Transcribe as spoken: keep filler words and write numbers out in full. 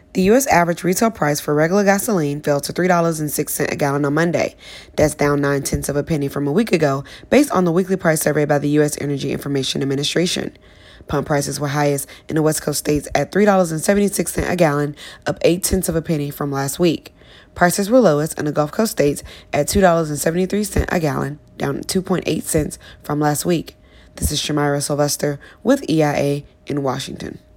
The U S average retail price for regular gasoline fell to three dollars and six cents a gallon on Monday. That's down nine tenths of a penny from a week ago, based on the weekly price survey by the U S Energy Information Administration. Pump prices were highest in the West Coast states at three dollars and seventy-six cents a gallon, up eight tenths of a penny from last week. Prices were lowest in the Gulf Coast states at two dollars and seventy-three cents a gallon, down two point eight cents from last week. This is Shamira Sylvester with E I A in Washington.